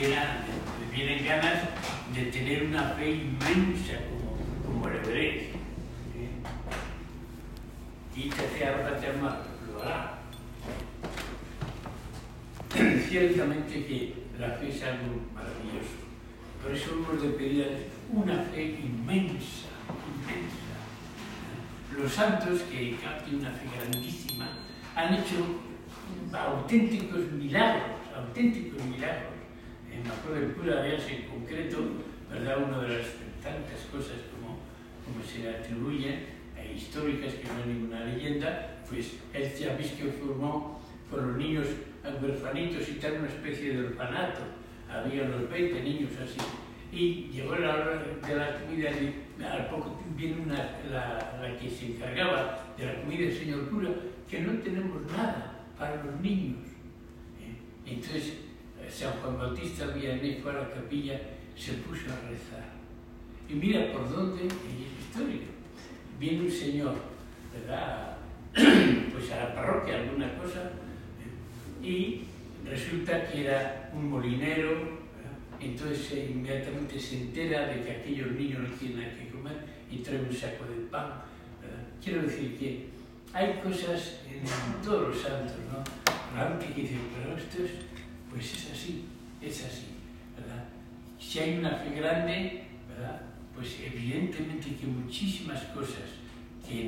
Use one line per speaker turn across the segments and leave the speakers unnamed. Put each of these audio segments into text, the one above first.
me vienen ganas de tener una fe inmensa como el Everest. Quítate, arrójate al mar, lo hará. Ciertamente que la fe es algo maravilloso. Por eso hemos de pedir una fe inmensa, inmensa. Los santos, que tienen una fe grandísima, han hecho auténticos milagros, auténticos milagros. Me acuerdo del cura de Ars en concreto, ¿verdad? Una de las tantas cosas como se le atribuyen, históricas, que no hay ninguna leyenda, pues él ya veis que formó con los niños huerfanitos y tal, una especie de orfanato. Había unos 20 niños así. Y llegó la hora de la comida y al poco viene la que se encargaba de la comida, el señor cura, que no tenemos nada para los niños. Entonces, San Juan Bautista Vianney fue a la capilla, se puso a rezar. Y mira por dónde, y es histórico, viene un señor, ¿verdad? Pues a la parroquia, alguna cosa, y resulta que era un molinero, ¿verdad? Entonces inmediatamente se entera de que aquellos niños no tienen nada que comer y trae un saco de pan, ¿verdad? Quiero decir que hay cosas en todos los santos, ¿no? La gente que dice, pero esto es, pues es así, ¿verdad? Si hay una fe grande, ¿verdad? Pues evidentemente que muchísimas cosas que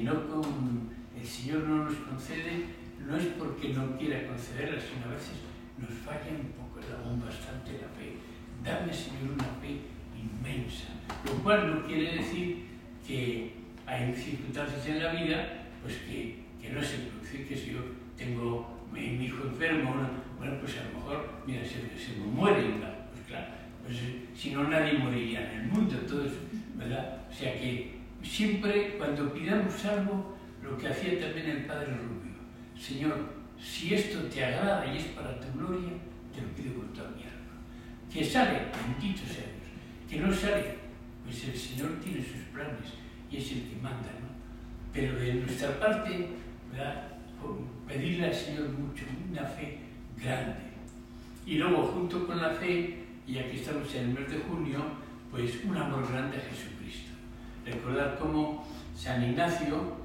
el Señor no nos concede, no es porque no quiera concederlas, sino a veces nos falla un poco, bastante la fe. Dame, Señor, una fe inmensa, lo cual no quiere decir que hay circunstancias en la vida pues que no se produce, que si yo tengo mi hijo enfermo, bueno, pues a lo mejor, mira, se me muere, pues claro, pues si no nadie moriría en el mundo, todos, ¿verdad? O sea que siempre cuando pidamos algo, lo que hacía también el Padre Rubio, Señor, si esto te agrada y es para tu gloria, te lo pido con toda mi alma. Que sale, bendito sea Dios. Que no sale, pues el Señor tiene sus planes y es el que manda, ¿no? Pero de nuestra parte, ¿verdad? Pedirle al Señor mucho, una fe grande. Y luego, junto con la fe, y aquí estamos en el mes de junio, pues un amor grande a Jesucristo. Recordar cómo San Ignacio,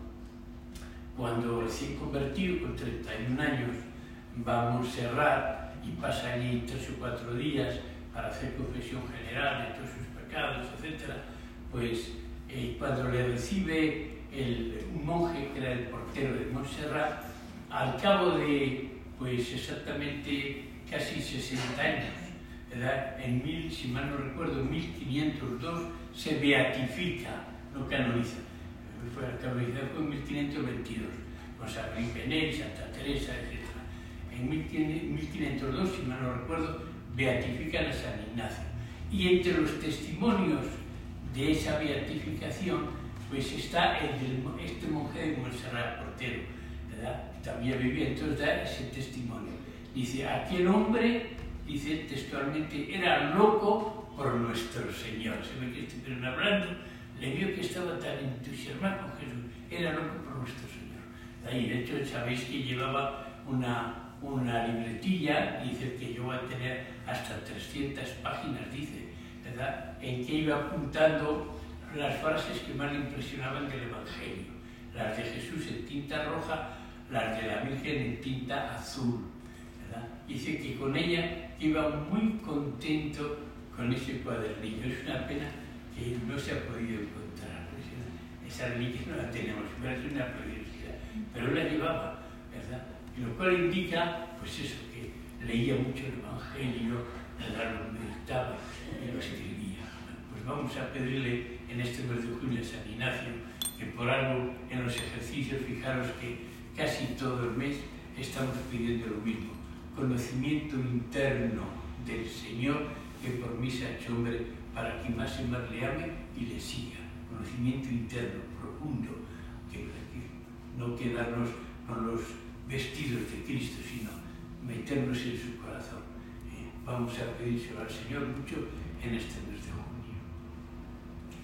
cuando recién convertido, con 31 años, va a Montserrat y pasa allí 3 o 4 días para hacer confesión general de todos sus pecados, etc., pues cuando le recibe un monje que era el portero de Montserrat, al cabo de, pues exactamente casi 60 años, ¿verdad? Si mal no recuerdo, 1502, se beatifica, no canoniza. Fue en 1522, con San Luis Benet, Santa Teresa, etc. En 1502, si mal no recuerdo, beatifican a San Ignacio. Y entre los testimonios de esa beatificación, pues está este monje de Montserrat, portero, ¿verdad? También vivía, entonces da ese testimonio. Dice, aquel hombre, dice textualmente, era loco por nuestro Señor. Se ve que estuvieron hablando, le vio que estaba tan entusiasmado con Jesús, era loco por nuestro Señor. Ahí, de hecho, sabéis que llevaba una libretilla, dice que yo voy a tener hasta 300 páginas, dice, ¿verdad? En que iba apuntando las frases que más le impresionaban del Evangelio. Las de Jesús en tinta roja, las de la Virgen en tinta azul, ¿verdad? Dice que con ella iba muy contento con ese cuadernillo. Es una pena que no se ha podido encontrar. Esa reliquia no la tenemos, es una preciosidad, pero la llevaba, ¿verdad? Y lo cual indica, pues eso, que leía mucho el Evangelio, lo meditaba y lo escribía. Pues vamos a pedirle en este mes de junio a San Ignacio que por algo en los ejercicios, fijaros que casi todo el mes estamos pidiendo lo mismo, conocimiento interno del Señor que por mí se ha hecho hombre para que más y más le ame y le siga. Conocimiento interno, profundo, que no quedarnos con los vestidos de Cristo, sino meternos en su corazón. Vamos a pedírselo al Señor mucho en este mes de junio.